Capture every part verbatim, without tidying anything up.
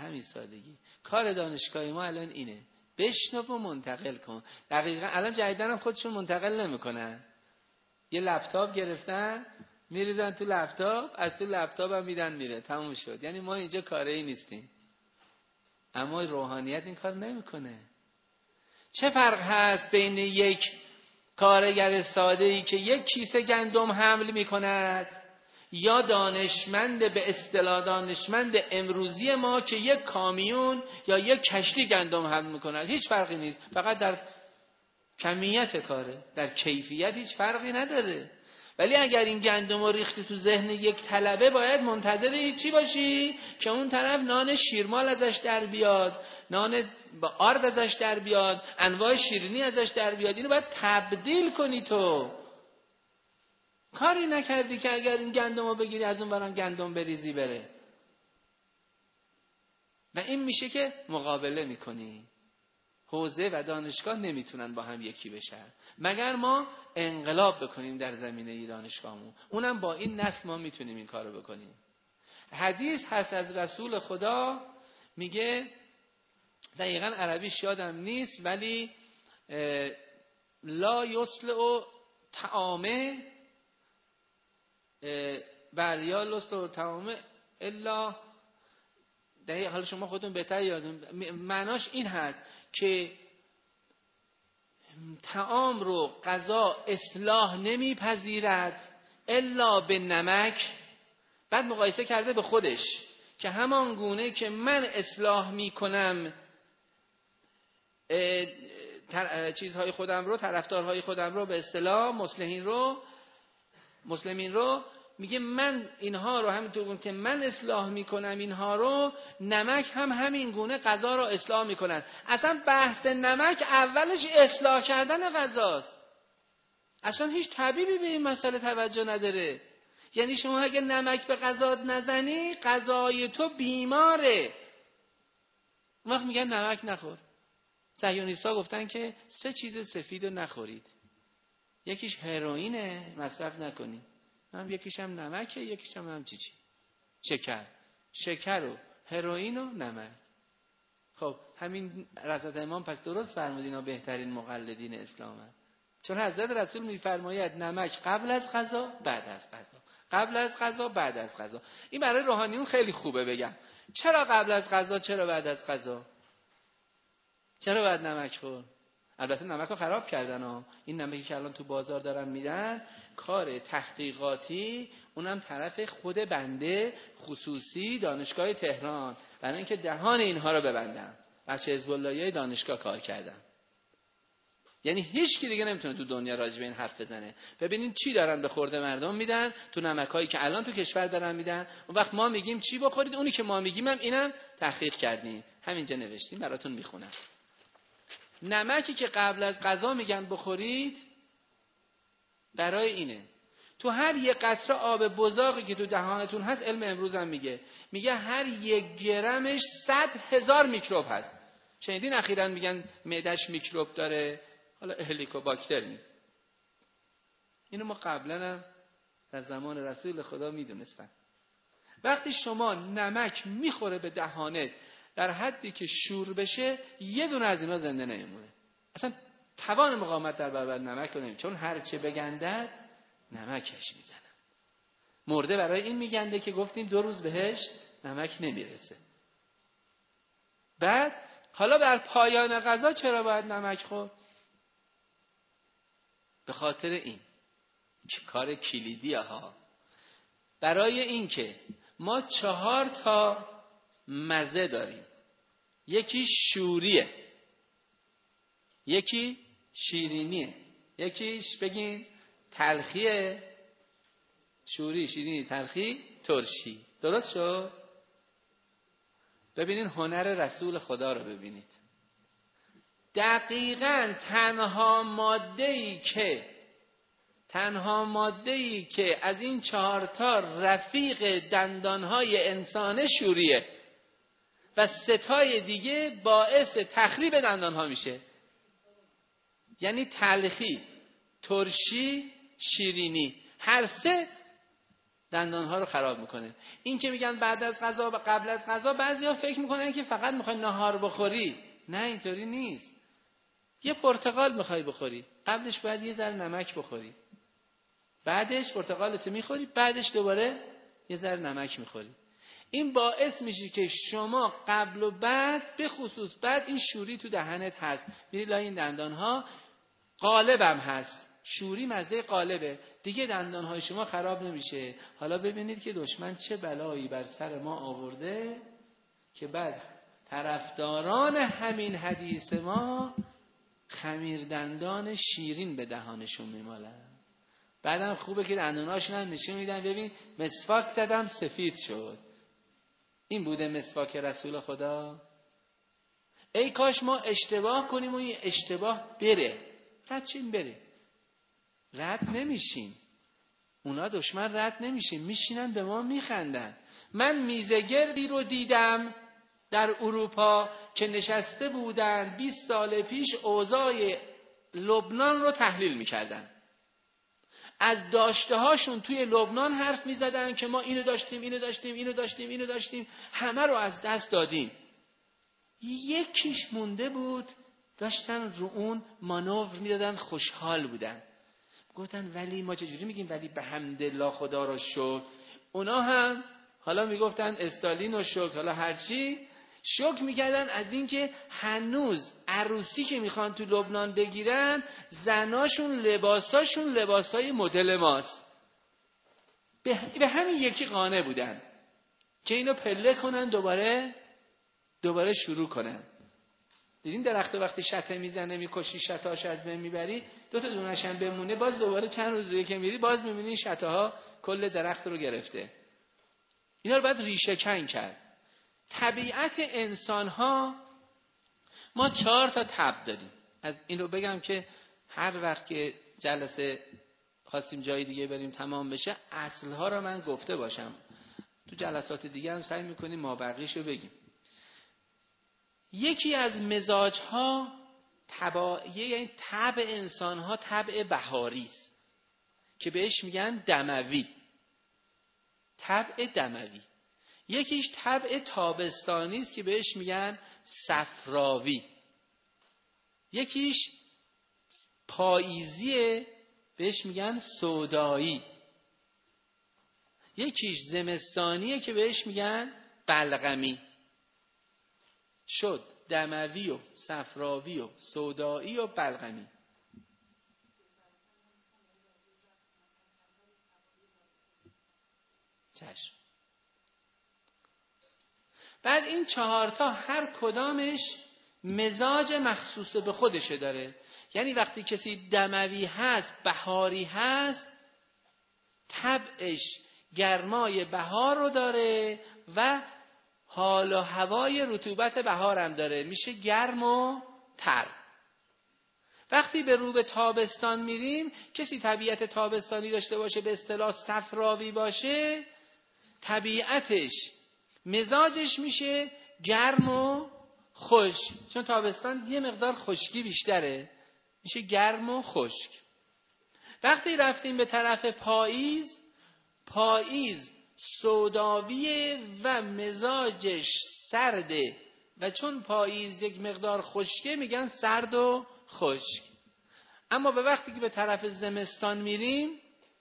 همین سادگی. کار دانشگاهی ما الان اینه، بشنو و منتقل کن. دقیقاً الان جدیدن هم خودشون منتقل نمیکنن، یه لپتاپ گرفتن میریزن تو لپتاپ، از تو لپتاپ هم میدن میره، تموم شد. یعنی ما اینجا کاری نیستیم. اما روحانیت این کار نمیکنه. چه فرق هست بین یک کارگر ساده‌ای که یک کیسه گندم حمل میکند یا دانشمند به اصطلاح دانشمند امروزی ما که یک کامیون یا یک کشتی گندم حمل میکند؟ هیچ فرقی نیست، فقط در کمیت کاره، در کیفیت هیچ فرقی نداره. ولی اگر این گندم رو ریختی تو ذهن یک طلبه، باید منتظر چی باشی؟ که اون طرف نان شیرمال ازش در بیاد، نان با آرد ازش در بیاد، انواع شیرینی ازش در بیاد. اینو باید تبدیل کنی. تو کاری نکردی که اگر این گندم رو بگیری از اون برام گندم بریزی بره. و این میشه که مقابله میکنی. حوزه و دانشگاه نمیتونن با هم یکی بشن مگر ما انقلاب بکنیم در زمینه دانشگاهمون. اونم با این نسل ما میتونیم این کارو بکنیم. حدیث هست از رسول خدا، میگه دقیقاً عربیش یادم نیست ولی لا یصلح طعامه بل یا لسل طعامه الا، دقیقاً حالا شما خودتون بهتر یادون. معناش این هست که طعام رو غذا اصلاح نمیپذیرد الا به نمک. بعد مقایسه کرده به خودش که همان گونه که من اصلاح میکنم چیزهای خودم رو، طرفدارهای خودم رو، به اصطلاح مصلحین رو، مسلمین رو، میگه من اینها رو همینطور که من اصلاح میکنم اینها رو، نمک هم همین گونه غذا رو اصلاح میکنن. اصلا بحث نمک اولش اصلاح کردن غذاست. اصلا هیچ طبیبی به این مسئله توجه نداره. یعنی شما اگه نمک به غذا نزنی، غذای تو بیماره. اون وقت میگن نمک نخور. صهیونیست‌ها گفتن که سه چیز سفید رو نخورید. یکیش هروئینه، مصرف نکنی. هم یکیش هم نمکه، یکیش هم هم چی چی شکر. شکر و هروئین و نمک. خب همین حضرت امام پس درست فرمود اینا بهترین مقلدین اسلامن. چون حضرت رسول میفرماید نمک قبل از غذا بعد از غذا، قبل از غذا بعد از غذا. این برای روحانیون خیلی خوبه بگم. چرا قبل از غذا، چرا بعد از غذا؟ چرا بعد نمک خور؟ البته نمک رو خراب کردن ها. این نمکی که الان تو بازار دارن میدن کار تحقیقاتی، اونم طرف خود بنده خصوصی دانشگاه تهران، برای اینکه دهان اینها رو ببندن. بچه حزب اللهی دانشگاه کار کردن. یعنی هیچ کی دیگه نمیتونه تو دنیا راجع به این حرف بزنه. ببینین چی دارن به خورده مردم میدن تو نمکایی که الان تو کشور دارن میدن. اون وقت ما میگیم چی بخورید، اونی که ما میگیم هم اینم تحقیق کردیم، همینجا نوشتیم براتون میخونم. نمکی که قبل از غذا میگن بخورید برای اینه تو هر یک قطره آب بزاقی که تو دهانتون هست، علم امروز هم میگه میگه هر یک گرمش صد هزار میکروب هست. شنیدین اخیراً میگن معدش میکروب داره، حالا هلیکوباکتر. اینو ما قبلا هم در زمان رسول خدا میدونستن. وقتی شما نمک میخوره به دهانت در حدی که شور بشه، یه دونه از اینا زنده نمیمونه. اصلا توان مقاومت در برابر نمک رو نمیشه، چون هر چه بگندد نمکش میزنن. مرده برای این میگنده که گفتیم دو روز بهش نمک نمیرسه. بعد حالا در پایان غذا چرا باید نمک خورد؟ به خاطر این که کار کلیدیه ها. برای این که ما چهار تا مزه داریم. یکی شوریه، یکی شیرینیه، یکیش بگین تلخیه، شوری، شیرینی، تلخی، ترشی. درست شد؟ ببینین هنر رسول خدا رو ببینید. دقیقاً تنها ماده‌ای که تنها ماده‌ای که از این چهار تا رفیق دندانهای انسان شوریه و ستای دیگه باعث تخریب دندانها میشه. یعنی تلخی، ترشی، شیرینی، هر سه دندانها رو خراب میکنه. این که میگن بعد از غذا و قبل از غذا، بعضیا فکر میکنن که فقط میخوای نهار بخوری. نه، اینطوری نیست. یه پرتقال میخوای بخوری، قبلش باید یه ذره نمک بخوری، بعدش پرتقالتو میخوری، بعدش دوباره یه ذره نمک میخوری. این باعث میشه که شما قبل و بعد، به خصوص بعد، این شوری تو دهنت هست، میری لای این دندانها، قالبم هست، شوری مزه قالبه دیگه، دندانهای شما خراب نمیشه. حالا ببینید که دشمن چه بلایی بر سر ما آورده که بعد طرفداران همین حدیث ما خمیر دندان شیرین به دهانشون میمالن. بعدم خوبه که دندوناشون هم نشون میدن، ببین مسواک زدم سفید شد. این بوده مسواک رسول خدا؟ ای کاش ما اشتباه کنیم و این اشتباه بره. رد چیم بره؟ رد نمیشیم. اونا دشمن رد نمیشیم، میشینن به ما میخندن. من میزگردی رو دیدم در اروپا که نشسته بودن بیست سال پیش اوضاع لبنان رو تحلیل میکردن. از داشته هاشون توی لبنان حرف میزدن که ما اینو داشتیم اینو داشتیم اینو داشتیم اینو داشتیم همه رو از دست دادیم. یکیش مونده بود، داشتن رو اون مانور میدادن، خوشحال بودن. گفتن ولی ما چجوری میگیم ولی به حمدالله خدا رو شکر؟ اونا هم حالا میگفتن استالین رو شکر، حالا هرچی شکر میکردن از این که هنوز عروسی که میخوان تو لبنان بگیرن، زناشون لباساشون لباسای مدل ماست. به همین یکی قانع بودن که اینو پله کنن، دوباره دوباره شروع کنن. دیدین درخت وقتی شته میزنه میکشی، شتهاش از بین میبری، دو تا دونش هم بمونه، باز دوباره چند روز دیگه که میری باز میبینی شته ها کل درخت رو گرفته. اینا رو باید ریشه کن کرد. طبیعت انسان ها، ما چهار تا تب داریم. از این رو بگم که هر وقت که جلسه خواستیم جای دیگه بریم تمام بشه، اصلها رو من گفته باشم. تو جلسات دیگه هم سعی میکنیم مابقیش رو بگیم. یکی از مزاج ها تبعیه، یعنی طبع انسان ها طبع بهاری است که بهش میگن دموی، طبع دموی. یکیش طبع تابستانی است که بهش میگن صفراوی. یکیش پاییزیه بهش میگن سودایی. یکیش زمستانیه که بهش میگن بلغمی. شد دموی و صفراوی و سودایی و بلغمی. چشم. بعد این چهارتا هر کدامش مزاج مخصوص به خودشه داره. یعنی وقتی کسی دموی هست، بهاری هست، طبعش گرمای بهار رو داره و حال و هوای رطوبت بهار هم داره، میشه گرم و تر. وقتی به رو به تابستان میریم، کسی طبیعت تابستانی داشته باشه، به اصطلاح صفراوی باشه، طبیعتش مزاجش میشه گرم و خشک، چون تابستان یه مقدار خشکی بیشتره، میشه گرم و خشک. وقتی رفتیم به طرف پاییز، پاییز سوداویه و مزاجش سرده و چون پاییز یک مقدار خشکه میگن سرد و خشک. اما به وقتی که به طرف زمستان میریم،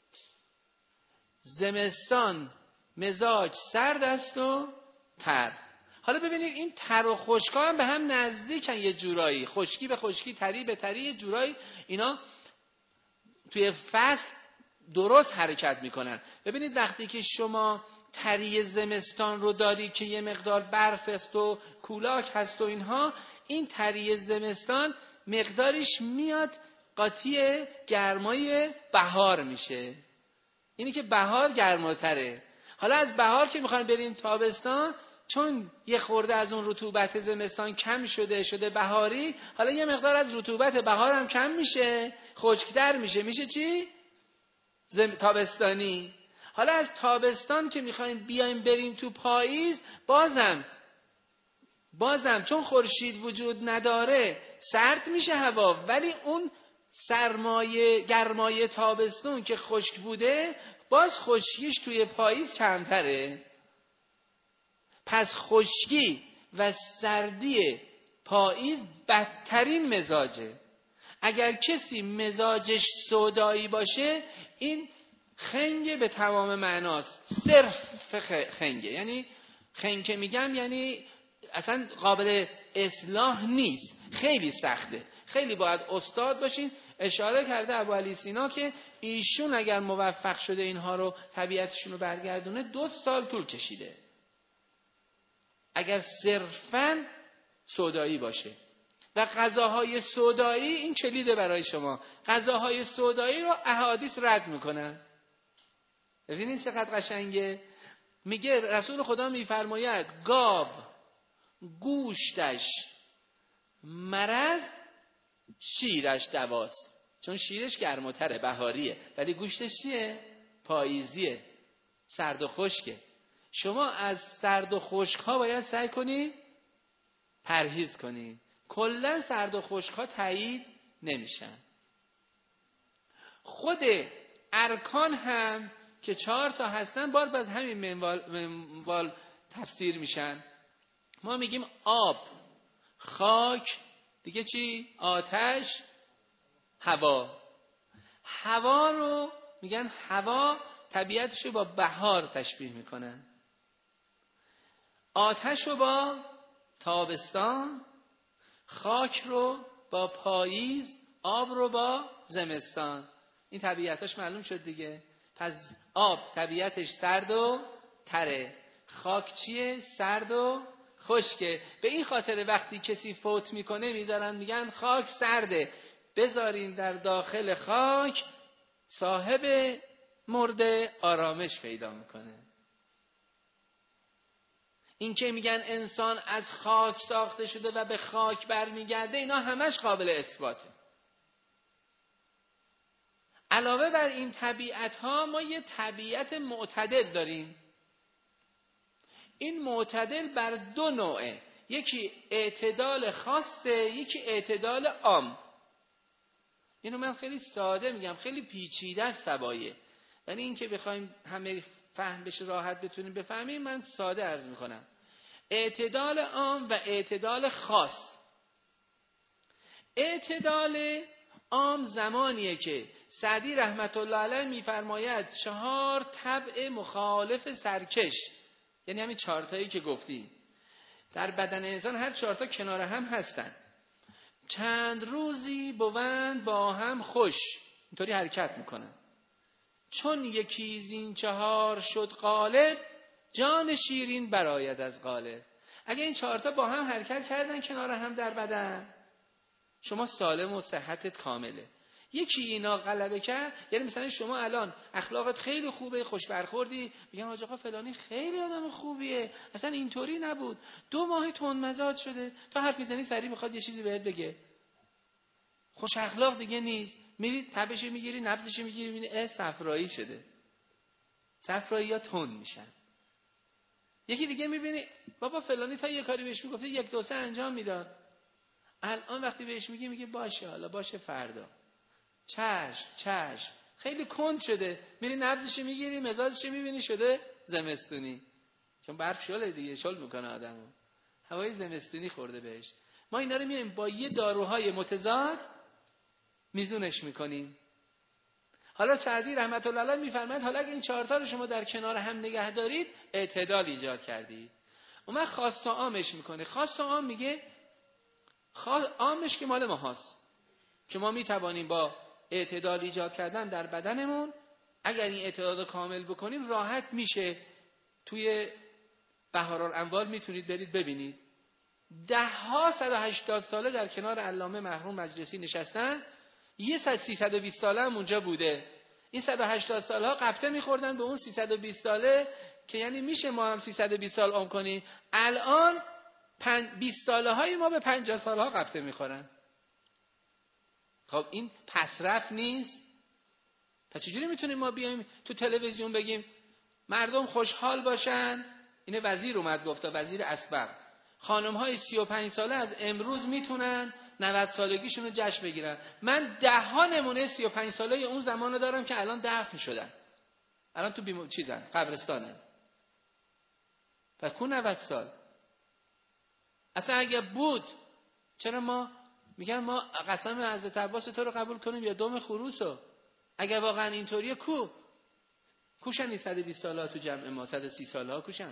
زمستان مزاج سرد است و تر. حالا ببینید این تر و خشکا هم به هم نزدیکن یه جورایی، خشکی به خشکی، تری به تری، یه جورایی اینا توی فصل درست حرکت میکنن. ببینید وقتی که شما تری زمستان رو داری که یه مقدار برف است و کولاک هست و اینها، این تری زمستان مقدارش میاد قاطی گرمای بهار میشه. اینی که بهار گرماتره. حالا از بهار که میخوایم بریم تابستان، چون یه خورده از اون رطوبت زمستان کم شده شده بهاری، حالا یه مقدار از رطوبت بهار هم کم میشه، خشک‌تر میشه، میشه چی؟ زم... تابستانی. حالا از تابستان که میخوایم بیایم بریم تو پاییز، بازم بازم چون خورشید وجود نداره سرد میشه هوا، ولی اون سرمایه گرمایه تابستون که خشک بوده باز خشکیش توی پاییز کمتره. پس خشکی و سردی پاییز بدترین مزاجه. اگر کسی مزاجش سودایی باشه این خنگه به تمام معناست، صرف خنگه. یعنی خنگ که میگم یعنی اصلا قابل اصلاح نیست، خیلی سخته، خیلی باید استاد باشین. اشاره کرده ابوعلی سینا که ایشون اگر موفق شده اینها رو طبیعتشون رو برگردونه دو سال طول کشیده اگر صرفاً سودایی باشه. و غذاهای سودایی، این کلیده برای شما، غذاهای سودایی رو احادیث رد میکنن. ببینید چقدر قشنگه. میگه رسول خدا میفرماید گاو گوشتش مرض، شیرش دواست. چون شیرش گرم‌تره، بهاریه، ولی گوشتش چیه؟ پاییزیه، سرد و خشکه. شما از سرد و خشک ها باید سعی کنید پرهیز کنید. کلا سرد و خشک ها تایید نمیشن. خود ارکان هم که چهار تا هستن بار بعد همین منوال, منوال تفسیر میشن. ما میگیم آب، خاک، دیگه چی؟ آتش، هوا. هوا رو میگن هوا طبیعتش رو با بهار تشبیه میکنن، آتش رو با تابستان، خاک رو با پاییز، آب رو با زمستان. این طبیعتش معلوم شد دیگه. پس آب طبیعتش سرد و تره، خاک چیه؟ سرد و خشکه. به این خاطر وقتی کسی فوت میکنه میذارن میگن خاک سرده، بذارین در داخل خاک، صاحب مرده آرامش پیدا میکنه. این که میگن انسان از خاک ساخته شده و به خاک برمیگرده، اینا همش قابل اثباته. علاوه بر این طبیعت ها ما یه طبیعت معتدل داریم. این معتدل بر دو نوعه، یکی اعتدال خاصه، یکی اعتدال عام. اینو من خیلی ساده میگم، خیلی پیچیده است طبایع، ولی این که بخوایم همه فهم بشه راحت بتونیم بفهمیم من ساده عرض میکنم. اعتدال عام و اعتدال خاص. اعتدال عام زمانیه که سعدی رحمت الله علیه میفرماید چهار طبع مخالف سرکش، یعنی همین چهار تایی که گفتی در بدن انسان، هر چهار تا کنار هم هستن، چند روزی بوند با هم خوش، اینطوری حرکت میکنن. چون یکی زین چهار شد غالب، جان شیرین براید از قالب. اگه این چهار تا با هم حرکت کردن کنار هم در بدن، شما سالم و صحتت کامله. یکی اینا غلبه کرد، یعنی مثلا شما الان اخلاقت خیلی خوبه، خوش برخوردی، میگن حاج آقا فلانی خیلی آدم خوبیه، اصلا اینطوری نبود، دو ماه تند مزاج شده، تا حرف میزنی سریع میخواد یه چیزی بهت بگه، خوش اخلاق دیگه نیست. میری تبش میگیری، نبضش میگیری، میبینی اه صفرایی شده. صفرایی ها تند میشن. یکی دیگه میبینی بابا فلانی تا یه کاری بهش میگفتی یک دو سه انجام میداد، الان وقتی بهش میگی میگه باشه حالا باشه فردا، چشم چشم، خیلی کند شده. میری نبضش میگیری، مزاجش میبینی شده زمستونی، چون برف شله دیگه، شل میکنه آدمو، هوای زمستونی خورده بهش. ما اینا رو میایم با یه داروهای متضاد میزونش میکنیم. حالا سعدی رحمت الله علیه میفرماید حالا اگه این چهار تا رو شما در کنار هم نگه دارید، اعتدال ایجاد کردید. اون خاص و عامش میکنه. خاص و عام میگه خاص عامش که مال ما هست، که ما میتوانیم با اعتدال ایجاد کردن در بدنمون، اگر این اعتدال رو کامل بکنیم راحت میشه. توی بهارالانوار میتونید برید ببینید، ده ها صد و هشتاد ساله در کنار علامه مرحوم مجلسی نشستن، یه صد سیصد و بیست ساله هم اونجا بوده. این صد و هشتاد سالها قبطه میخوردن به اون سیصد و بیست ساله، که یعنی میشه ما هم سیصد و بیست سال عمر کنیم. الان بیست ساله های ما به پنجاه سالها قبطه میخورن. خب این پسرفت نیست؟ پس چجوری میتونیم ما بیایم تو تلویزیون بگیم مردم خوشحال باشن؟ اینه وزیر اومد گفت، وزیر اسبق، خانم های سی و پنج ساله از امروز میتونن نود سالگیشون رو جشن بگیرن. من ده ها نمونه سی و پنج ساله اون زمانو دارم که الان دفن شدن. الان تو بیمو... چیزن قبرستانه. فکر نود سال. اصلا اگه بود چرا ما میگن ما قسم حضرت عباس تو رو قبول کنیم یا دم خروسو؟ اگه واقعا اینطوریه کو کوشن این صد و بیست ساله تو جمع ما، صد و سی ساله ها کوشن.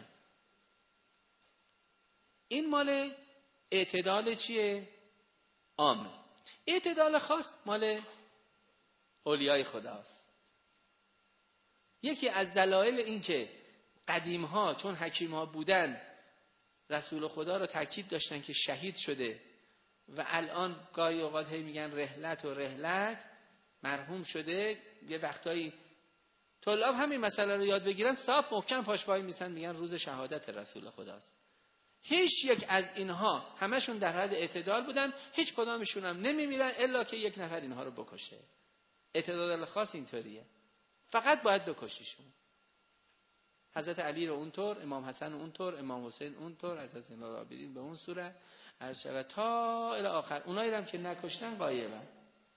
این مال اعتدال چیه؟ عام. اعتدال خاص مال اولیای خداست. یکی از دلایل این که قدیم ها چون حکیم ها بودن رسول خدا رو تاکید داشتن که شهید شده و الان گاهی اوقات هی میگن رحلت و رحلت، مرحوم شده. یه وقتایی طلاب همین مسئله رو یاد بگیرن صاف محکم پاش وای میسن میگن روز شهادت رسول خداست. هیچ یک از اینها همشون در حد اعتدال بودن، هیچ کدامشون هم نمیمیرن الا که یک نفر اینها رو بکشه. اعتدال خاص اینطوریه، فقط باید بکشیشون. حضرت علی رو اونطور، امام حسن رو اونطور، امام حسین اونطور، حضرت زین العابدین به اون صورت عرض شود تا الی آخر. اونایی هم که نکشتن غایبن،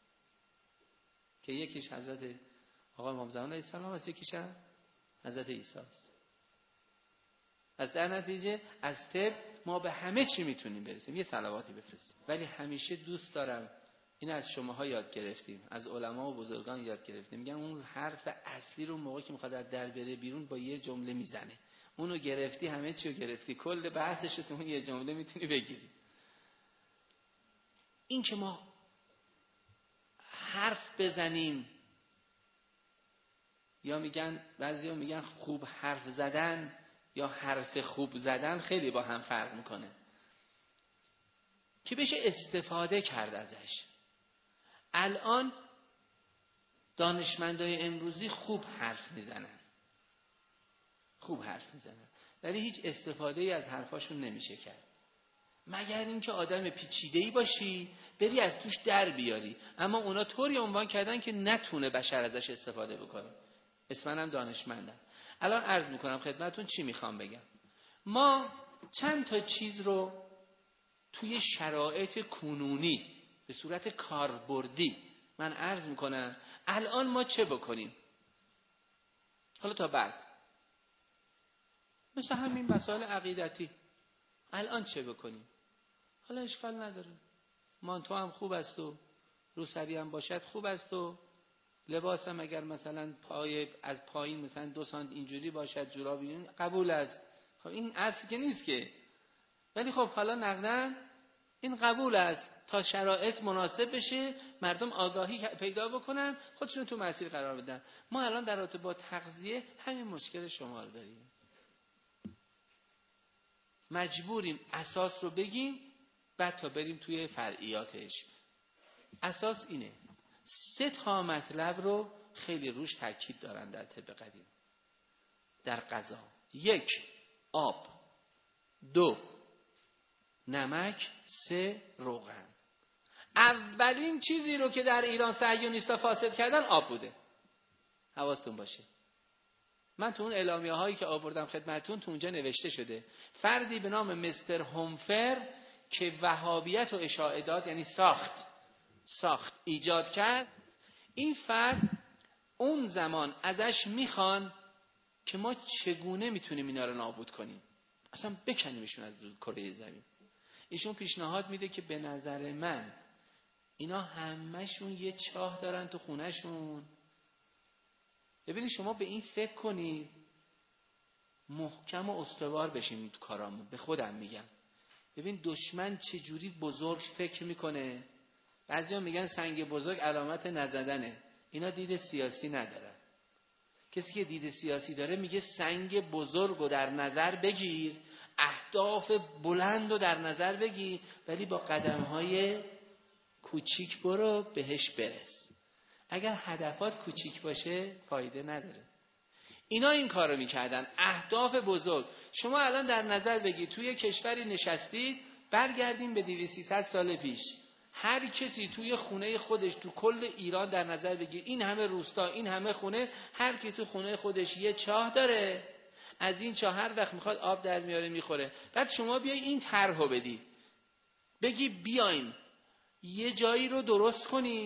که یکیش حضرت آقا امام زمان علیه السلام است، یکیش هم حضرت عیسی است. از در نتیجه از طب ما به همه چی میتونیم برسیم. یه صلواتی بفرستیم. ولی همیشه دوست دارم، این از شماها یاد گرفتیم، از علما و بزرگان یاد گرفتیم، میگن اون حرف اصلی رو موقعی که میخواد از در بره بیرون با یه جمله میزنه. اونو گرفتی همه چی رو گرفتی، کل بحثش رو تو اون یه جمله میتونی بگیری. این که ما حرف بزنیم، یا میگن بعضیا میگن خوب حرف زدن یا حرف خوب زدن خیلی با هم فرق میکنه، که بشه استفاده کرد ازش. الان دانشمندای امروزی خوب حرف میزنن، خوب حرف میزنن، ولی هیچ استفاده ای از حرفاشون نمیشه کرد، مگر اینکه آدم پیچیده‌ای باشی بری از توش در بیاری. اما اونا طوری عنوان کردن که نتونه بشر ازش استفاده بکنه. اسمن هم دانشمندن. الان عرض میکنم خدمتون چی میخوام بگم. ما چند تا چیز رو توی شرایط کنونی به صورت کاربردی من عرض میکنم. الان ما چه بکنیم؟ حالا تا بعد مثل همین مسائل عقیدتی الان چه بکنیم؟ حالا اشکال نداره، مانتو هم خوب است و روسری هم باشد خوب است و لباس هم اگر مثلا پای از پایین مثلا دو سانت اینجوری باشد جورابی قبول است. خب این اصل که نیست که، ولی خب حالا نقدن این قبول است تا شرایط مناسب بشه، مردم آگاهی پیدا بکنن، خودشون تو مسیر قرار بدن. ما الان در رابطه با تغذیه همین مشکل شما رو داریم، مجبوریم اساس رو بگیم بعد تا بریم توی فرعیاتش. اساس اینه، سه تا مطلب رو خیلی روش تاکید دارن در طب قدیم در غذا. یک، آب. دو، نمک. سه، روغن. اولین چیزی رو که در ایران صهیونیست‌ها فاسد کردن آب بوده، حواستون باشه. من تو اون اعلامیه هایی که آوردم خدمتون تو اونجا نوشته شده فردی به نام مستر هومفر که وهابیت و اشاعه داد، یعنی ساخت ساخت ایجاد کرد. این فرد اون زمان ازش میخوان که ما چگونه میتونیم اینا رو نابود کنیم، اصلا بکنیمشون از کره زمین. ایشون پیشنهاد میده که به نظر من اینا همهشون یه چاه دارن تو خونهشون. ببینید شما به این فکر کنید، محکم و استوار بشیم تو کارامون. به خودم میگم، ببین دشمن چجوری بزرگ فکر میکنه. بعضیا میگن سنگ بزرگ علامت نزدنه، اینا دید سیاسی ندارن. کسی که دید سیاسی داره میگه سنگ بزرگ رو در نظر بگیر، اهداف بلند رو در نظر بگیر، ولی با قدم‌های کوچیک برو بهش برس. اگر هدفات کوچیک باشه فایده نداره. اینا این کارو میکردن، اهداف بزرگ. شما الان در نظر بگیر توی کشوری نشستید، برگردیم به دویست سیصد سال پیش، هر کسی توی خونه خودش تو کل ایران در نظر بگیر، این همه روستا، این همه خونه، هر کی تو خونه خودش یه چاه داره، از این چاه هر وقت میخواد آب در میاره میخوره. بعد شما بیای این طرحو بدی، بگی بیایم یه جایی رو درست کنیم،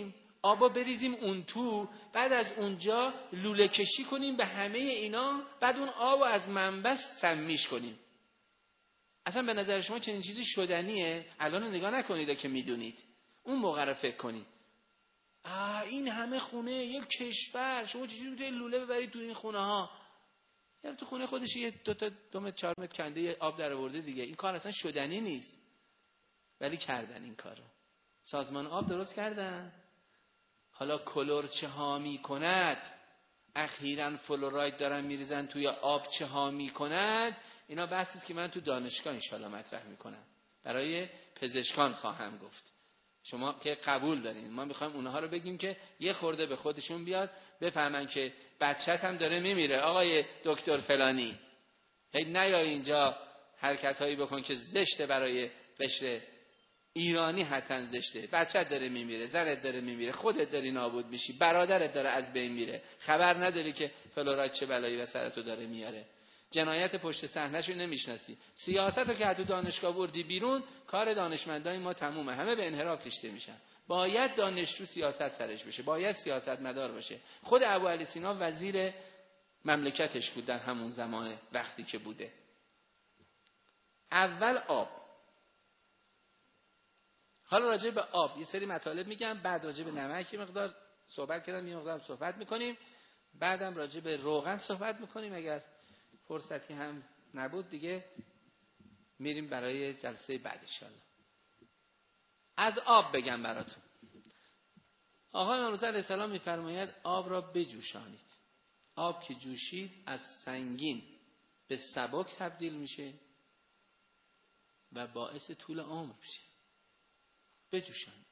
آبا بریزیم اون تو، بعد از اونجا لوله کشی کنیم به همه اینا، بعد اون آبو از منبع سمیش کنیم. اصلا به نظر شما چنین چیزی شدنیه؟ الان نگاه نکنید که میدونید، اون موقع رو فکر کنید. آه این همه خونه، یک کشور، شما چجوری میتونید لوله ببرید تو این خونه ها؟ یعنی تو خونه خودش یه دو تا دو متر چهار متر کنده یه آب در آورده دیگه. این کار اصلا شدنی نیست، ولی کردن این کارو. سازمان آب درست کردن. حالا کلور چه ها میکند، اخیراً فلوراید دارن میریزن توی آب چه ها میکند، اینا بحثی است که من تو دانشگاه انشالله مطرح میکنم، برای پزشکان خواهم گفت. شما که قبول دارین، ما میخوایم اونها رو بگیم که یه خورده به خودشون بیاد، بفهمن که بچت هم داره میمیره. آقای دکتر فلانی، هی نیای اینجا حرکت هایی بکن که زشته، برای قشر ایرانی حتما زشته. بچت داره میمیره، زنت داره میمیره، خودت داری نابود میشی، برادرت داره از بین میره، خبر نداری که فلوراید چه بلایی به سرتو داره میاره. جنایت پشت صحنه‌شو نمیشناسی. سیاستو که حتی دانشگاه بردی بیرون، کار دانشمندای ما تمومه، همه به انحراف کشیده میشن. باید دانشجو سیاست سرش بشه، باید سیاستمدار باشه. خود ابوعلی سینا وزیر مملکتش بود در همون زمان وقتی که بوده. اول آب. حالا راجع به آب یه سری مطالب میگم، بعد راجع به نمک یه مقدار صحبت کردم، یه مقدار صحبت میکنیم، بعدم راجع به روغن صحبت میکنیم. اگر فرصتی هم نبود دیگه میریم برای جلسه بعد ان شاءالله. از آب بگم براتون. آقای امام رضا علیه السلام میفرماید آب را بجوشانید. آب که جوشید از سنگین به سبک تبدیل میشه و باعث طول عمر میشه. بجوشانید.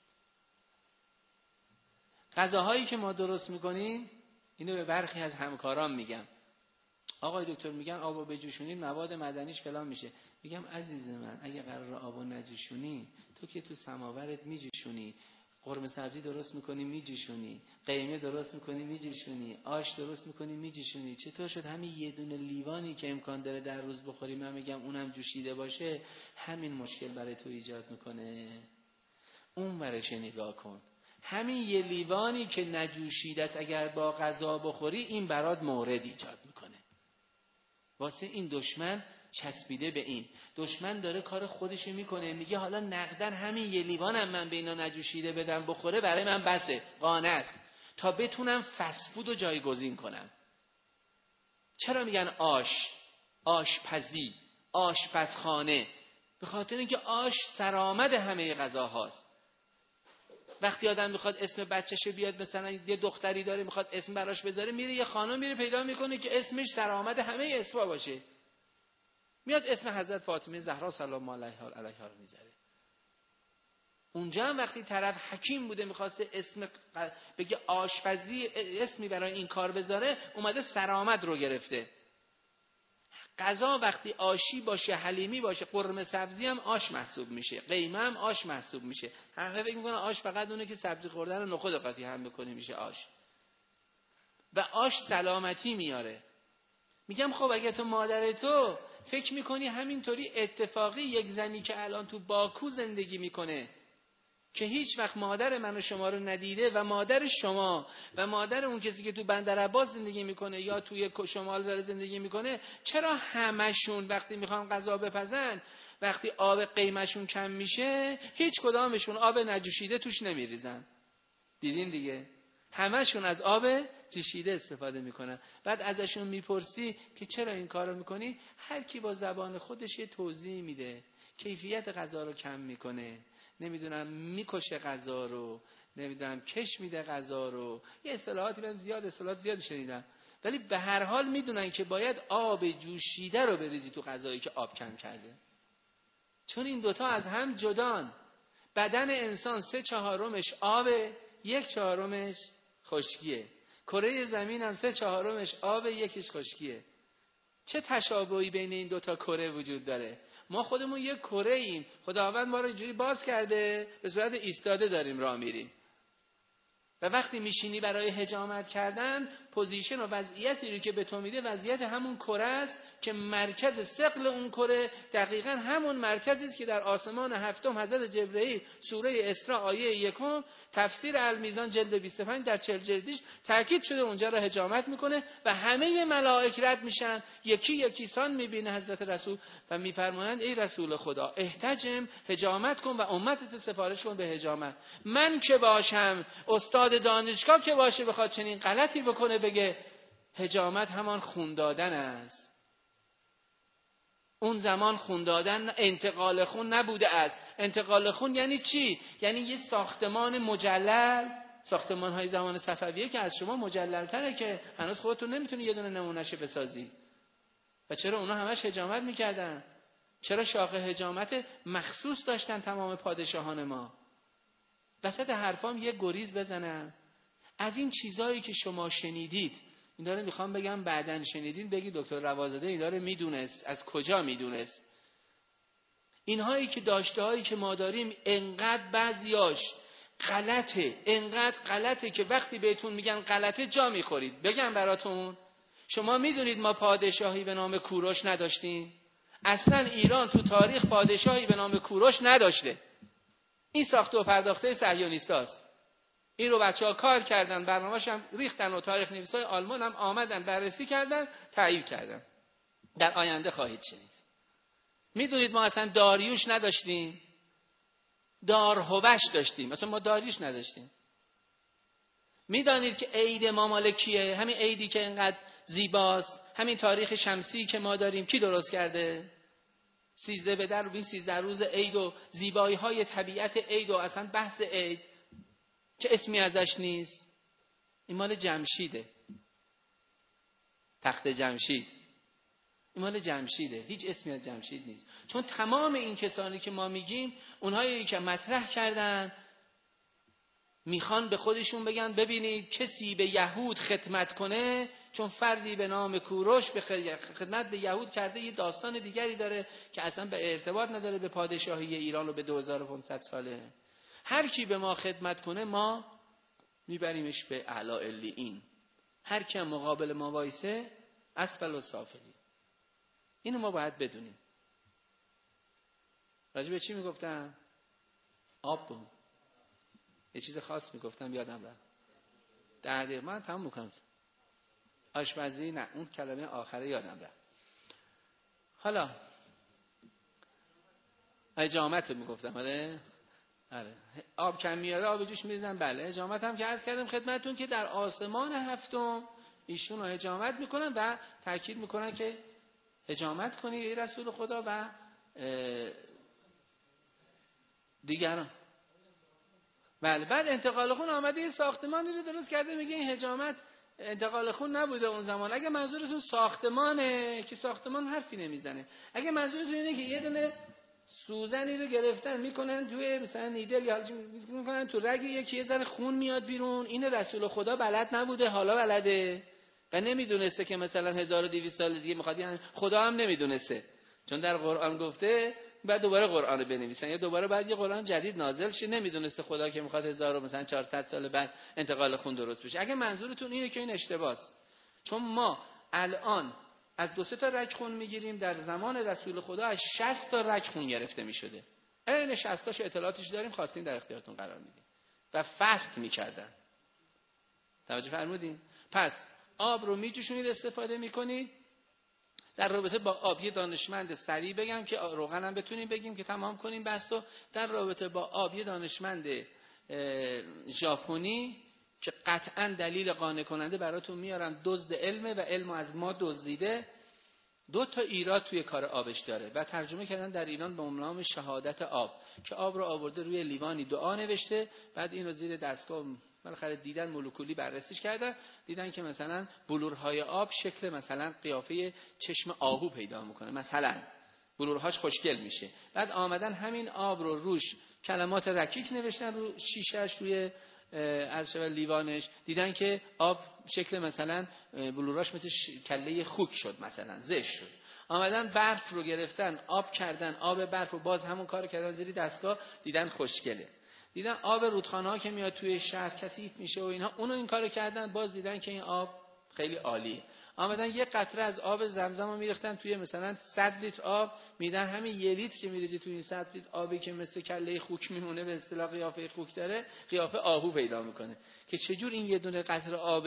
غذاهایی که ما درست میکنیم، اینو به برخی از همکاران میگم، آقای دکتر میگن آبو بجوشونید مواد معدنیش فلان میشه. میگم عزیز من، اگه قرار آبو نجوشونی، تو که تو سماورت میجوشونی، قرمه سبزی درست میکنی میجوشونی، قیمه درست میکنی میجوشونی، آش درست میکنی میجوشونی، چطور شد همین یه دونه لیوانی که امکان داره در روز بخوری، من میگم اونم جوشیده باشه، همین مشکل برای تو ایجاد میکنه؟ اون ورش نگاه کن. همین یه لیوانی که نجوشیده است اگر با غذا بخوری، این برات مورد ایجاد میکنه. واسه این دشمن چسبیده به این. دشمن داره کار خودش میکنه، میگه حالا نقدن همین یه لیوانم من به اینا نجوشیده بدم بخوره، برای من بسه، قانع است، تا بتونم فسفود رو جایگزین کنم. چرا میگن آش، آشپزی، آشپزخانه؟ به خاطر اینکه آش سرآمد همه غذاهاست. وقتی آدم میخواد اسم بچه‌شو بیاد، مثلا یه دختری داره میخواد اسم براش بذاره، میره یه خانم میره پیدا میکنه که اسمش سرآمد همه اسما باشه، میاد اسم حضرت فاطمه زهرا سلام الله علیها رو میذاره. اونجا هم وقتی طرف حکیم بوده میخواسته اسم بگه آشپزی، اسمی برای این کار بذاره، اومده سرآمد رو گرفته. غذا وقتی آشی باشه، حلیمی باشه، قرمه سبزی هم آش محسوب میشه، قیمه هم آش محسوب میشه. همه فکر میکنن آش فقط اونه که سبزی خوردن و نخود قاطی هم بکنی میشه آش. و آش سلامتی میاره. میگم خب اگه تو مادر تو فکر میکنی همینطوری اتفاقی یک زنی که الان تو باکو زندگی میکنه، که هیچ وقت مادر من و شما رو ندیده، و مادر شما و مادر اون کسی که تو بندرعباس زندگی میکنه یا توی شمال داره زندگی میکنه، چرا همشون وقتی میخوان غذا بپزن، وقتی آب قیمشون کم میشه، هیچ کدامشون آب نجوشیده توش نمیریزن؟ دیدین دیگه، همشون از آب جوشیده استفاده میکنن. بعد ازشون میپرسی که چرا این کارو میکنی، هر کی با زبان خودش یه توضیح میده، کیفیت غذا رو کم میکنه، نمیدونم میکشه غذا رو، نمیدونم کش میده غذا رو، یه اصطلاحاتی من زیاد اصطلاحات زیادی شنیدم، ولی به هر حال میدونن که باید آب جوشیده رو بریزی تو غذایی که آب کم کرده، چون این دوتا از هم جدان. بدن انسان سه چهارمش آبه، یک چهارمش خشکیه. کره زمین هم سه چهارمش آبه، یکیش خشکیه. چه تشابهی بین این دوتا کره وجود داره؟ ما خودمون یک کره ایم، خداوند ما رو اینجوری باز کرده، به صورت ایستاده داریم راه میریم. و وقتی میشینی برای حجامت کردن، پوزیشن و وضعیتی رو که به تو میده وضعیت همون کره است که مرکز ثقل اون کره دقیقاً همون مرکزی است که در آسمان هفتم حضرت جبرئیل سوره اسراء آیه یکم تفسیر المیزان جلد بیست و پنج در چهل جلدیش تاکید شده اونجا را حجامت میکنه و همه ملائک رد میشن، یکی یکی سان میبینه حضرت رسول و میفرمایند ای رسول خدا احتجم، حجامت کن و امتت سفارش کن به حجامت. من که باشم، استاد دانشگاه که باشه بخواد چنین غلطی بکنه بگه حجامت همان خون دادن است. اون زمان خون دادن انتقال خون نبوده است. انتقال خون یعنی چی؟ یعنی یه ساختمان مجلل، ساختمان های زمان صفویه که از شما مجلل تره که هنوز خودتون نمیتونی یه دونه نمونهش بسازی. و چرا اونا همش حجامت میکردن؟ چرا شاخه حجامت مخصوص داشتن تمام پادشاهان ما؟ وسط حرفام یه گریز بزنم از این چیزایی که شما شنیدید، این داره میخوام بگم بعدن شنیدین بگی دکتر روازاده این داره میدونست. از کجا میدونست؟ اینهایی که داشته هایی که ما داریم انقدر بعضیاش غلطه، انقدر غلطه که وقتی بهتون میگن غلطه جا میخورید. بگم براتون، شما میدونید ما پادشاهی به نام کوروش نداشتیم؟ اصلا ایران تو تاریخ پادشاهی به نام کوروش نداشته. این ساخته و پرداخته صهیونیستاست. این رو بچه‌ها کار کردن، برنامه‌اش هم ریختن و تاریخ نویسای آلمان هم آمدن بررسی کردن، تایید کردن. در آینده خواهید شنید. میدونید ما اصلا داریوش نداشتیم؟ دارهوش داشتیم، اصلا ما داریوش نداشتیم. میدانید که عید ما مال کیه؟ همین عیدی که اینقدر زیباست، همین تاریخ شمسی که ما داریم کی درست کرده؟ سیزده به در این سیزده روز عید و زیبایی های طبیعت عید و اصلا بحث عید که اسمی ازش نیست، این مال جمشیده. تخت جمشید این مال جمشیده، هیچ اسمی از جمشید نیست. چون تمام این کسانی که ما میگیم اونهایی که مطرح کردن میخوان به خودشون بگن ببینید کسی به یهود خدمت کنه، چون فردی به نام کوروش به خدمت به یهود کرده، یه داستان دیگری داره که اصلا به ارتباط نداره به پادشاهی ایران و به دو هزار و پانصد ساله. هر کی به ما خدمت کنه ما میبریمش به اعلی علیین، هر کی مقابل ما وایسه اسفل و سافلی. اینو ما باید بدونیم. راجع به چی میگفتم؟ آب بود. یه چیز خاص میگفتم یادم رفت. در دقیقه من تمام میکنم. آشپزی نه، اون کلمه آخره یادم رفت. حالا حجامت رو میگفتم. آره آره آب کم میاره آب جوش میریزن. بله حجامت هم که عرض کردم خدمتتون که در آسمان هفتم ایشون رو حجامت میکنن و تاکید میکنن که حجامت کنی ای رسول خدا و دیگران. بله بعد انتقال خون آمده یه ساختمانی رو درست کرده، میگه این حجامت انتقال خون نبوده اون زمان. اگه منظورتون ساختمانه که ساختمان حرفی نمیزنه. اگه منظورتون اینه که یه دونه سوزنی رو گرفتن میکنن توی مثلا نیدل یا میکنن تو رگ یکی یه ذره خون میاد بیرون، این رسول خدا بلد نبوده حالا بلده و نمیدونسته که مثلا هزار و دویست سال دیگه میخواد، یعنی خدا هم نمیدونسته چون در قرآن گفته بعد دوباره قرآن رو بنویسن یا دوباره بعد یه قرآن جدید نازل شه. نمیدونسته خدا که میخواد هزار و مثلا چهارصد سال بعد انتقال خون درست بشه. اگه منظورتون اینه که این اشتباهه، چون ما الان از دو سه تا رگ خون میگیریم، در زمان رسول خدا از شصت تا رگ خون گرفته میشده. عین شصت تاش اطلاعاتش داریم، خواستین در اختیارتون قرار میدیم و فست میکردن. توجه فرمودین؟ پس آب رو میجوشونید استفاده میکنید. در رابطه با آب یه دانشمند سریع بگم که روغن هم بتونیم بگیم که تمام کنیم بحثو. در رابطه با آب یه دانشمند ژاپنی که قطعا دلیل قانع کننده براتون میارم، دزد علمه و علم از ما دزدیده، دو تا ایراد توی کار آبش داره و ترجمه کردن در ایران به نام شهادت آب، که آب رو آورده روی لیوانی دعا نوشته، بعد این رو زیر دستگاه بالاخره دیدن مولکولی بررسیش کردن، دیدن که مثلا بلورهای آب شکل مثلا قیافه چشم آهو پیدا میکنه، مثلا بلورهاش خوشگل میشه. بعد آمدن همین آب رو روش کلمات رکیک نوشتن رو شیشهش روی از شبه لیوانش، دیدن که آب شکل مثلا بلوراش مثل کله خوک شد، مثلا زشت شد. آمدن برف رو گرفتن آب کردن، آب برف رو باز همون کار کردن زیر دستگاه، دیدن خوشگله. دیدن آب رودخانه ها که میاد توی شهر کثیف میشه و اینها، اونو این کارو کردن، باز دیدن که این آب خیلی عالی. آمدن یه قطره از آب زمزم رو میریختن توی مثلا صد لیتر آب، میدن همین یه لیتر که میریزی توی این صد لیتر آبی که مثل کله خوک میمونه، به اصطلاح قیافه خوک داره، قیافه آهو پیدا میکنه. که چجور این یه دونه قطره آب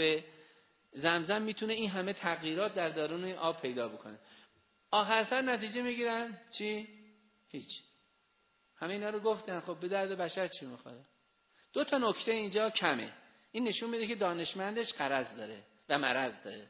زمزم میتونه این همه تغییرات در درون این آب پیدا بکنه. آخر سر نتیجه میگیرن چی؟ هیچ. همه اینا رو گفتن. خب به درد بشر چی میخوره؟ دو تا نکته اینجا کمه. این نشون میده که دانشمندش غرض داره و مرض داره.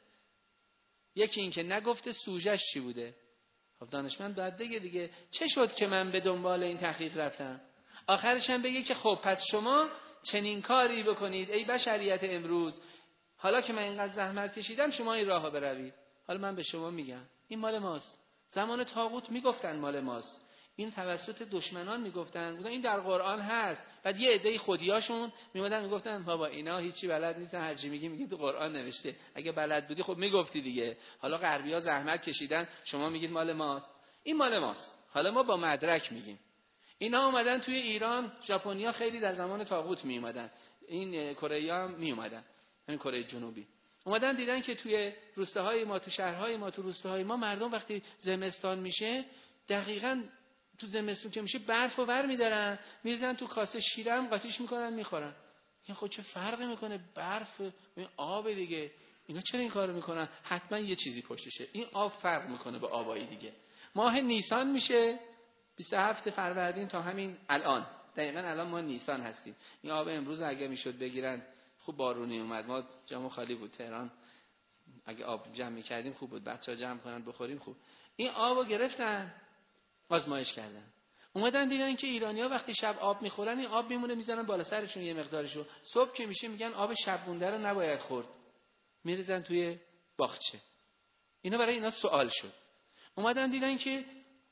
یکی این که نگفته سوژه‌اش چی بوده. خب دانشمند باید بگه دیگه چه شد که من به دنبال این تحقیق رفتم. آخرش هم بگه که خب پس شما چنین کاری بکنید ای بشریت امروز، حالا که من اینقدر زحمت کشیدم شما این راهو بروید. حالا من به شما میگم این مال ماست. زمان طاغوت میگفتن مال ماست، این توسط دشمنان میگفتن، بودن این در قرآن هست. بعد یه عده خودیاشون میمدن میگفتن بابا اینا هیچی بلد نیستن، هر چی میگی میگی تو قرآن نوشته، اگه بلد بودی خب میگفتی دیگه. حالا غربی‌ها زحمت کشیدن شما میگید مال ماست. این مال ماست، حالا ما با مدرک میگیم. اینا اومدن توی ایران، ژاپنیا خیلی در زمان طاغوت میومدن، این کره‌ای‌ها هم میومدن، همین کره جنوبی اومدن دیدن که توی روستاهای ما، تو شهرهای ما، تو روستاهای ما مردم وقتی زمستان میشه دقیقاً تو زمستون که میشه برف رو ور میدارن میزنن تو کاسه شیرم قاطیش میکنن میخورن. این خود چه فرقی میکنه؟ برف این آب دیگه. اینا چرا این کارو میکنن؟ حتما یه چیزی پشتشه. این آب فرق میکنه با آبای دیگه. ماه نیسان میشه بیست و هفتم فروردین تا همین الان، دقیقاً الان ما نیسان هستیم. این آب امروز اگه میشد بگیرن، خوب بارونی اومد، ما جامو خالی بود تهران، اگه آب جمع میکردیم خوب بود، بچه‌ها جمع کنن بخوریم خوب. این آبو گرفتن آزمایش کردن، اومدن دیدن که ایرانی‌ها وقتی شب آب میخورن این آب میمونه میزنن بالا سرشون یه مقدارشو، صبح که میشه میگن آب شب مونده رو نباید خورد، میریزن توی باغچه. اینا برای اینا سوال شد. اومدن دیدن که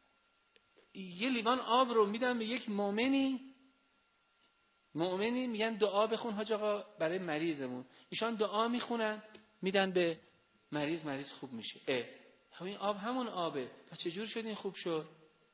یه لیوان آب رو میدن به یک مؤمنی، مؤمنی میگن دعا بخون حاج آقا برای مریضمون، ایشان دعا میخونن میدن به مریض، مریض خوب میشه. اه همین آب همون آبه، پس چجور شد این خوب شد؟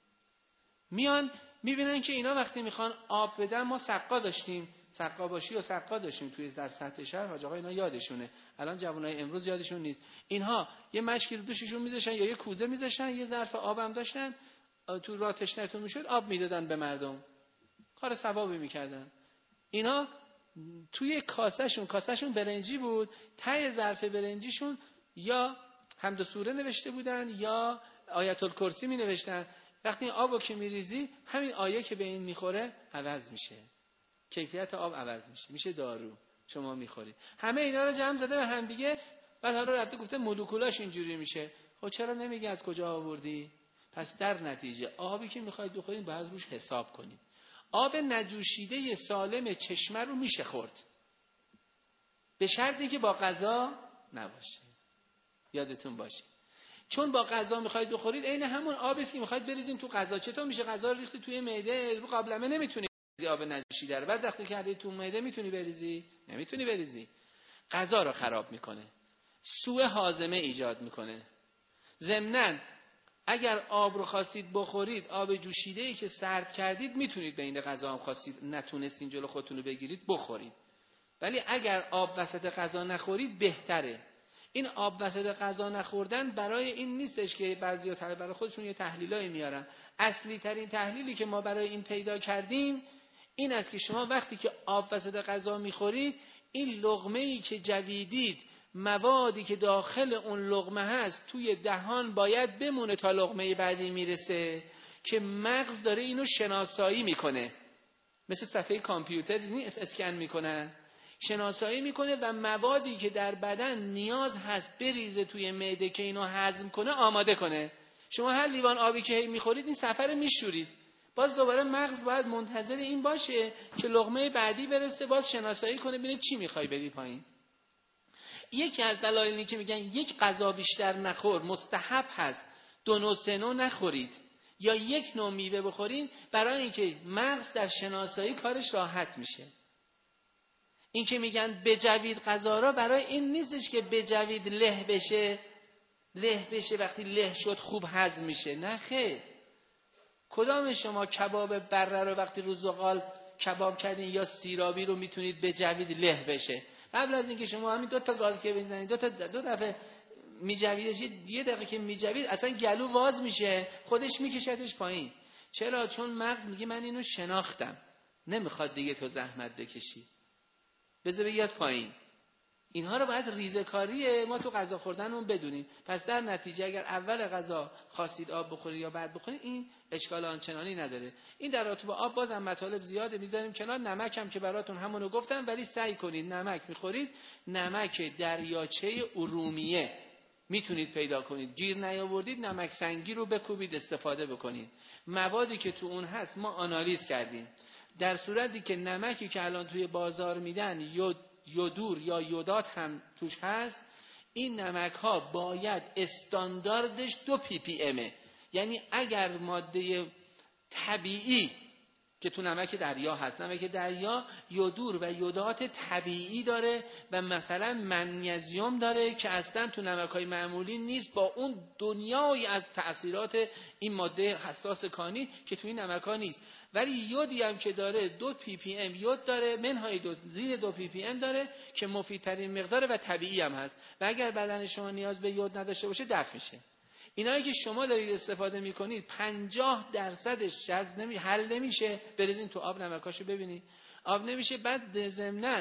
میان میبینن که اینا وقتی میخوان آب بدن، ما سقا داشتیم، سقا باشی و سقا داشتیم توی در سطح شهر، حاج آقا اینا یادشونه، الان جوانای امروز یادشون نیست. اینها یه مشکی رو دوششون میذاشن یا یه کوزه میذاشن، یه ظرف آبم داشتن، تو راه تشنه‌تون میشد آب میدادن به مردم، کار ثوابی میکردن. اینا توی کاسهشون، کاسهشون برنجی بود، ته ظرف برنجیشون یا حمد و سوره نوشته بودن یا آیت الکرسی می نوشتن. وقتی این آبو که میریزی همین آیه که به این میخوره عوض میشه، کیفیت آب عوض میشه، میشه دارو، شما میخورید. همه اینا رو جمع زده به هم دیگه. بعد حالا رفته گفته مولکولاش اینجوری میشه. خب چرا نمیگی از کجا آوردی؟ پس در نتیجه آبی که میخواید بخورید باید روش حساب کنید. آب نجوشیده سالم چشمه رو میشه خورد، به شرطی که با غذا نباشه. یادتون باشه، چون با غذا میخواید بخورید عین همون آبی است که میخواید بریزین تو غذا. چطور میشه غذا رو ریختی توی معده، رو قابلمه نمیتونی بریزی آب نجوشیده رو، بعد وقتی کردی تو معده میتونی بریزی؟ نمیتونی بریزی. غذا رو خراب میکنه، سوء هاضمه ایجاد میکنه. ضمناً اگر آب رو خواستید بخورید، آب جوشیده‌ای که سرد کردید، میتونید بین غذا هم خواستید نتونستین جلو خودتون رو بگیرید بخورید. ولی اگر آب وسط غذا نخورید بهتره. این آب وسط غذا نخوردن برای این نیستش که بعضیا برای خودشون یه تحلیلایی میارن. اصلی ترین تحلیلی که ما برای این پیدا کردیم این است که شما وقتی که آب وسط غذا میخورید، این لقمه‌ای که جویدید، موادی که داخل اون لقمه هست توی دهان باید بمونه تا لقمه بعدی میرسه، که مغز داره اینو شناسایی میکنه، مثل صفحه کامپیوتر نیست اسکن میکنن، شناسایی میکنه و موادی که در بدن نیاز هست بریزه توی معده که اینو هضم کنه آماده کنه. شما هر لیوان آبی که میخورید این صفحه رو میشورید، باز دوباره مغز باید منتظر این باشه که لقمه بعدی برسه، باز شناسایی کنه ببینه چی میخوای بدی پایین. یکی از دلایلی که میگن یک غذا بیشتر نخور مستحب هست، دو نوع سه نوع نخورید یا یک نوع میوه بخورید، برای اینکه مغز در شناسایی کارش راحت میشه. این که میگن بجوید غذا را برای این نیستش که بجوید له بشه، له بشه وقتی له شد خوب هضم میشه، نه خیر. کدام شما کباب بره رو وقتی رو زغال کباب کردین یا سیرابی رو میتونید بجوید له بشه؟ قبل از اینکه شما همین دو تا گاز که بزنید، دو تا دو دفعه میجویدش، یه دقیقه که میجوید اصلا گلو واز میشه، خودش میکشدش پایین. چرا؟ چون مغز میگه من اینو شناختم، نمیخواد دیگه تو زحمت بکشی، بذار بیاد پایین. اینها رو باید ریزه‌کاری ما تو غذا خوردنمون بدونیم. پس در نتیجه اگر اول غذا خواستید آب بخورید یا بعد بخورید، این اشکال آنچنانی نداره. این در رابطه با آب بازم مطالب زیاده، میذاریم کنار. نمک هم که براتون همونو گفتم، ولی سعی کنید نمک میخورید نمک دریاچه ارومیه میتونید پیدا کنید. گیر نیاوردید نمک سنگی رو بکوبید استفاده بکنید. موادی که تو اون هست ما آنالیز کردیم. در صورتی که نمکی که الان توی بازار میدن یود یودور یا یودات هم توش هست، این نمک ها باید استانداردش دو پی پی امه. یعنی اگر ماده طبیعی که تو نمک دریا هست، نمک دریا یودور و یودات طبیعی داره و مثلا منیزیم داره که اصلا تو نمک‌های معمولی نیست، با اون دنیایی از تأثیرات این ماده حساس کانی که تو این نمک‌ها نیست. ولی یودی هم که داره دو پی پی ام یود داره، منهای دو زیر دو پی پی ام داره که مفیدترین مقدار و طبیعی هم هست و اگر بدن شما نیاز به یود نداشته باشه دفع میشه. اینایی که شما دارید استفاده میکنید پنجاه درصدش جذب نمی حل نمیشه. بریزین تو آب نمکاشو ببینید، آب نمیشه. بعد ضمناً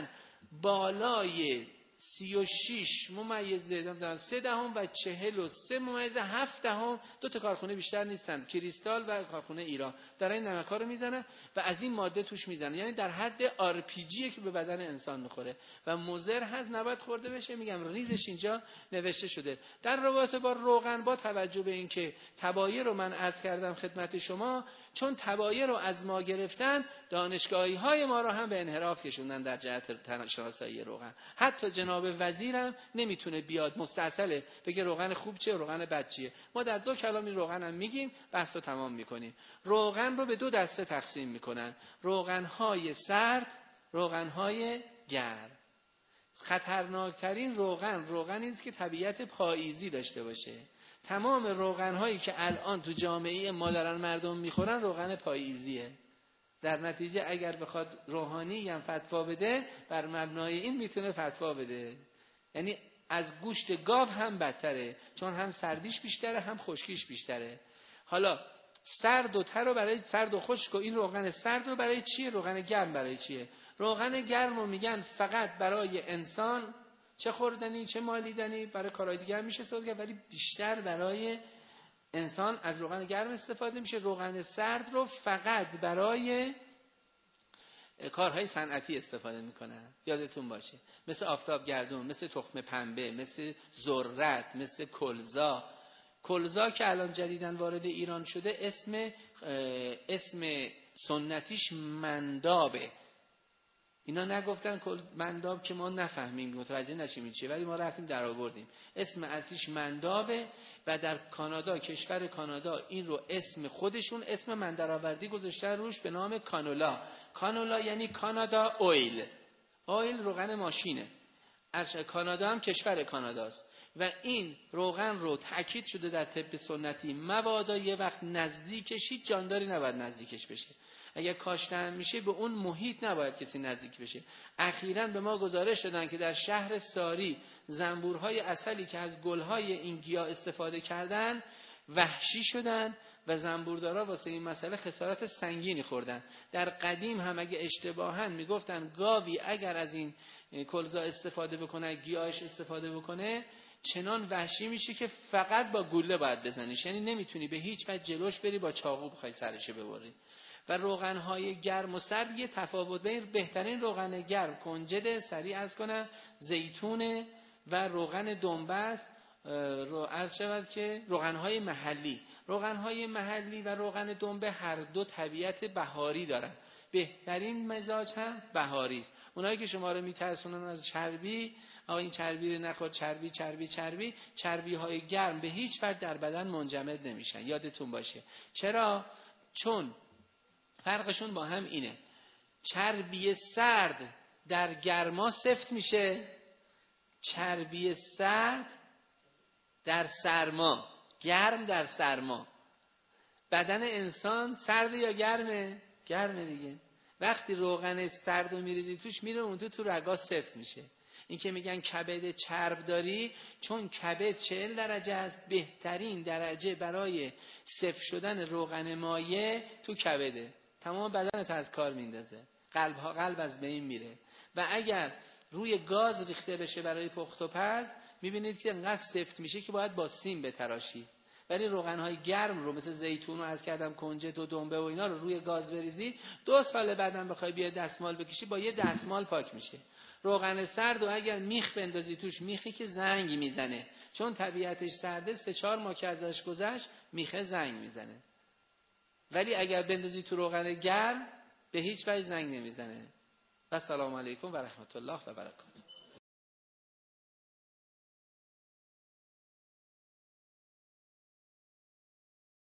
بالای سی و شش ممیز سه دهم و چهل و سه ممیز هفت دهم، دو تا کارخونه بیشتر نیستن، کریستال و کارخونه ایران دارن این نمک‌ها رو میزنن و از این ماده توش میزنن. یعنی در حد آر پی جی که به بدن انسان میخوره و مضر هست، نباید خورده بشه. میگم ریزش اینجا نوشته شده. در رابطه با روغن، با توجه به اینکه تبایع رو من عرض کردم خدمت شما، چون تبایع رو از ما گرفتن، دانشگاهی‌های ما رو هم به انحراف کشوندن در جهت شناسایی روغن. حتی جناب وزیرم نمیتونه بیاد مستعسله بگه روغن خوب چیه روغن بد چیه. ما در دو کلام این روغن هم میگیم، بحث رو تمام میکنیم. روغن رو به دو دسته تقسیم میکنن: روغن‌های سرد، روغن‌های گرم. خطرناکترین روغن روغنی است که طبیعت پاییزی داشته باشه. تمام روغن‌هایی که الان تو جامعه ما دارن مردم میخورن روغن پاییزیه. در نتیجه اگر بخواد روحانی هم فتوا بده، بر مبنای این میتونه فتوا بده. یعنی از گوشت گاو هم بدتره، چون هم سردیش بیشتره هم خشکیش بیشتره. حالا سرد و تر رو برای سرد و خشک و این روغن سرد رو برای چیه؟ روغن گرم برای چیه؟ روغن گرم رو میگن فقط برای انسان، چه خوردنی چه مالیدنی، برای کارهای دیگه هم میشه استفاده کرد، ولی بیشتر برای انسان از روغن گرم استفاده میشه. روغن سرد رو فقط برای کارهای صنعتی استفاده میکنن، یادتون باشه، مثل آفتابگردون، مثل تخم پنبه، مثل ذرت، مثل کلزا. کلزا که الان جدیداً وارد ایران شده، اسم اسم سنتیش مندابه. اینا نگفتن منداب که ما نفهمیم متوجه نشیم چیه، ولی ما رفتیم در آوردیم. اسم اصلیش مندابه و در کانادا، کشور کانادا، این رو اسم خودشون اسم من درآوردی گذاشتن روش به نام کانولا. کانولا یعنی کانادا اویل. اویل روغن ماشینه. از کانادا هم کشور کاناداست و این روغن رو تأکید شده در طب سنتی مبادا یه وقت نزدیکش هیچ جانداری نباید نزدیکش بشه. اگر کاشته هم میشه به اون محیط نباید کسی نزدیک بشه. اخیراً به ما گزارش دادن که در شهر ساری زنبورهای عسلی که از گلهای این گیاه استفاده کردن وحشی شدن و زنبوردارا واسه این مسئله خسارت سنگینی خوردن. در قدیم هم اگه اشتباهاً میگفتن گاوی اگر از این کلزا استفاده بکنه، گیاهش استفاده بکنه، چنان وحشی میشه که فقط با گوله باید بزنیش. یعنی نمیتونی به هیچ وجه جلوش بری با چاقو بخوای سرش ببری. و روغن‌های گرم و سرد یه تفاوت بین بهترین روغن گرم کنجد سریع از کنم زیتون و روغن دنبه است. رو عرض شود که روغن‌های محلی روغن‌های محلی و روغن دنبه هر دو طبیعت بهاری دارن. بهترین مزاج هم بهاری است. اونایی که شما رو میترسونن از چربی، آقا این چربی رو نخور، چربی چربی چربی چربی‌های گرم به هیچ وجه در بدن منجمد نمیشن، یادتون باشه. چرا؟ چون فرقشون با هم اینه: چربی سرد در گرما سفت میشه، چربی سرد در سرما، گرم در سرما. بدن انسان سرد یا گرمه؟ گرمه دیگه. وقتی روغن سرد رو میریزی توش، میره اون تو تو رگا سفت میشه. این که میگن کبد چرب داری، چون کبد چهل درجه است، بهترین درجه برای سفت شدن روغن مایع تو کبده، تمام بدنت از کار میندازه، قلب ها قلب از بین میره. و اگر روی گاز ریخته بشه برای پخت و پز، میبینید که انقدر سفت میشه که باید با سیم بتراشی. ولی روغن‌های گرم رو مثل زیتون رو از کردم کنجد و دنبه و اینا رو روی گاز بریزی، دو سال بعدم بخوای بیا دستمال بکشی با یه دستمال پاک میشه. روغن سرد و اگر میخ بندازی توش، میخی که زنگ میزنه، چون طبیعتش سرده، سه چهار ماه که ازش گذشت میخه زنگ میزنه. ولی اگر بندازی تو روغن گرم به هیچ وجه زنگ نمیزنه. و سلام علیکم و رحمت الله و برکاته.